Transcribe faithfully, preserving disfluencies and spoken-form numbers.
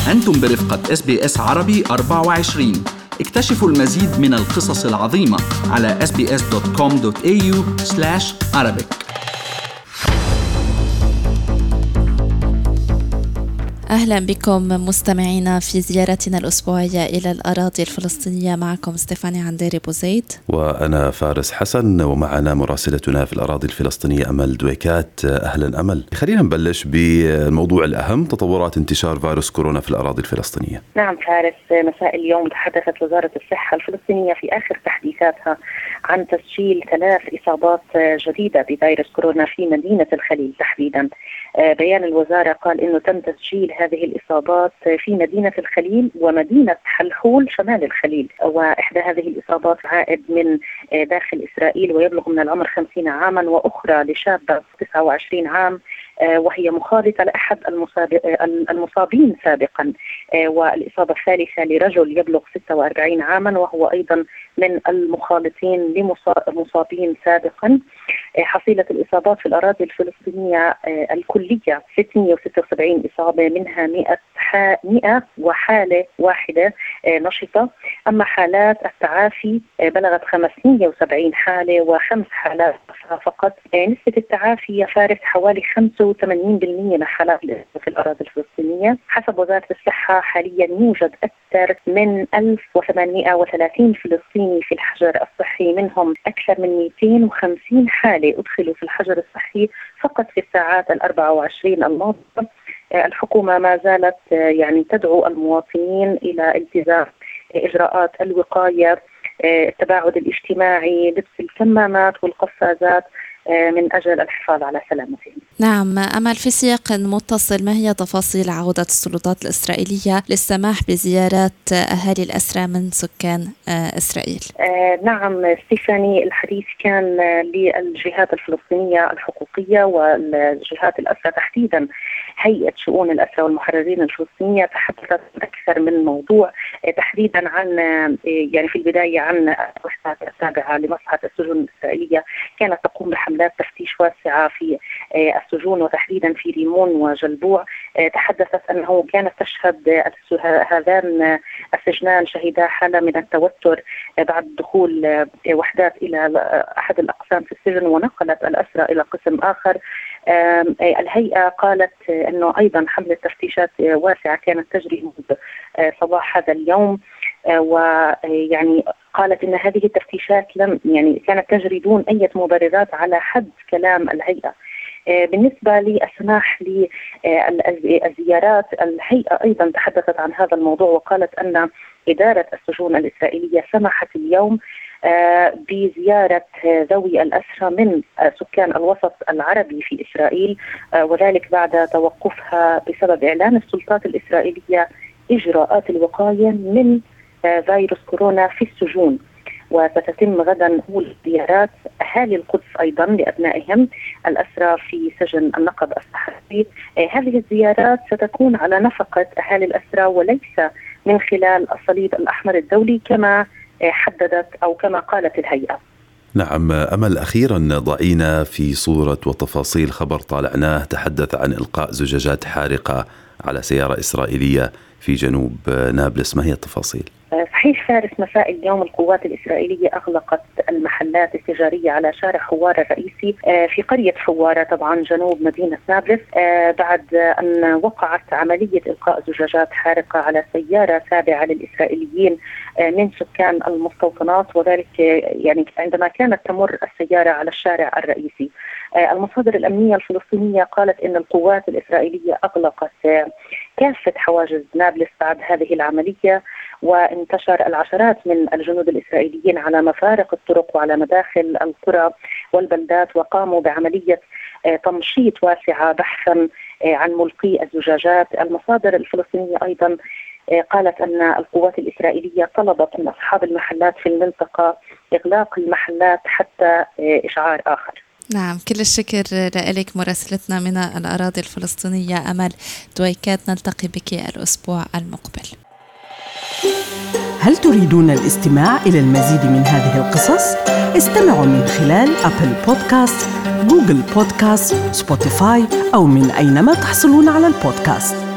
أنتم برفقة إس بي إس عربي أربعة وعشرين. اكتشفوا المزيد من القصص العظيمة على إس بي إس دوت كوم دوت إيه يو سلاش عربيك. أهلا بكم مستمعينا في زيارتنا الأسبوعية إلى الأراضي الفلسطينية. معكم ستيفاني عنديري بوزيد وأنا فارس حسن، ومعنا مراسلتنا في الأراضي الفلسطينية أمل دويكات. أهلا أمل. خلينا نبلش بالموضوع الأهم، تطورات انتشار فيروس كورونا في الأراضي الفلسطينية. نعم فارس، مساء اليوم تحدثت وزارة الصحة الفلسطينية في آخر تحديثاتها عن تسجيل ثلاث إصابات جديدة بفيروس كورونا في مدينة الخليل تحديدا. بيان الوزارة قال إنه تم تسجيل هذه الإصابات في مدينة الخليل ومدينة حلحول شمال الخليل، وإحدى هذه الإصابات عائد من داخل إسرائيل ويبلغ من العمر خمسين عاما، وأخرى لشابة تسعة وعشرين عام وهي مخالطة لأحد المصابين سابقا، والإصابة الثالثة لرجل يبلغ ستة وأربعين عاما وهو أيضا من المخالطين لمصابين سابقا. حصيلة الإصابات في الأراضي الفلسطينية الكلية ستمائة وستة وسبعين إصابة، منها مئة وحالة واحدة نشطة. أما حالات التعافي بلغت خمسمائة وسبعين حالة وخمس حالات فقط. نسبة التعافي يا فارس حوالي خمسة وثمانين بالمئة لحالات في الأراضي الفلسطينية. حسب وزارة الصحة حاليا يوجد أكثر من ألف وثمانمائة وثلاثين فلسطيني في الحجر الصحي، منهم أكثر من مئتين وخمسين حالة أدخلوا في الحجر الصحي فقط في الساعات الأربع وعشرين الماضية. الحكومة ما زالت يعني تدعو المواطنين إلى التزام إجراءات الوقاية، التباعد الاجتماعي، لبس الكمامات والقفازات من أجل الحفاظ على سلامتهم. نعم أمل، في سياق متصل، ما هي تفاصيل عودة السلطات الإسرائيلية للسماح بزيارات أهالي الأسرى من سكان إسرائيل؟ آه نعم ستيفاني، الحديث كان للجهات الفلسطينية الحقوقية والجهات الأسرى تحديدا. هيئة شؤون الأسرى والمحررين الفلسطينية تحدثت أكثر من موضوع، تحديدا عن يعني في البداية عن الوحدات التابعة لمصلحة السجون الإسرائيلية، كانت تقوم بحملات تفتيش واسعة في السجون وتحديدا في ريمون وجلبوع. تحدثت أنه كانت تشهد هذان السجنان شهدا حالة من التوتر بعد دخول وحدات إلى أحد الأقسام في السجن ونقلت الأسرى إلى قسم آخر. الهيئة قالت أنه أيضا حملة تفتيشات واسعة كانت تجري منذ صباح هذا اليوم، ويعني قالت أن هذه التفتيشات لم يعني كانت تجري دون أي مبررات على حد كلام الهيئة. بالنسبة للسماح للزيارات، الهيئة أيضا تحدثت عن هذا الموضوع وقالت أن إدارة السجون الإسرائيلية سمحت اليوم بزيارة ذوي الأسرى من سكان الوسط العربي في إسرائيل، وذلك بعد توقفها بسبب إعلان السلطات الإسرائيلية إجراءات الوقاية من فيروس كورونا في السجون. وستتم غدا أولى زيارات أهالي القدس أيضا لأبنائهم الأسرى في سجن النقب الصحفي. هذه الزيارات ستكون على نفقة أهالي الأسرى وليس من خلال الصليب الأحمر الدولي كما حددت أو كما قالت الهيئة. نعم أمل، أخيرا ضعينا في صورة وتفاصيل خبر طالعناه تحدث عن إلقاء زجاجات حارقة على سيارة إسرائيلية في جنوب نابلس، ما هي التفاصيل؟ صحيح فارس، مساء اليوم القوات الإسرائيلية أغلقت المحلات التجارية على شارع حوارة الرئيسي في قرية حوارة طبعا جنوب مدينة نابلس، بعد أن وقعت عملية إلقاء زجاجات حارقة على سيارة تابعة للإسرائيليين من سكان المستوطنات، وذلك يعني عندما كانت تمر السيارة على الشارع الرئيسي. المصادر الأمنية الفلسطينية قالت أن القوات الإسرائيلية أغلقت كافة حواجز نابلس بعد هذه العملية، وانتشر العشرات من الجنود الإسرائيليين على مفارق الطرق وعلى مداخل القرى والبلدات، وقاموا بعملية تمشيط واسعة بحثا عن ملقي الزجاجات. المصادر الفلسطينية أيضا قالت أن القوات الإسرائيلية طلبت من أصحاب المحلات في المنطقة إغلاق المحلات حتى إشعار آخر. نعم، كل الشكر لك مراسلتنا من الأراضي الفلسطينية أمل دويكات. نلتقي بك الأسبوع المقبل. هل تريدون الاستماع إلى المزيد من هذه القصص؟ استمعوا من خلال أبل بودكاست، جوجل بودكاست، سبوتيفاي أو من أينما تحصلون على البودكاست.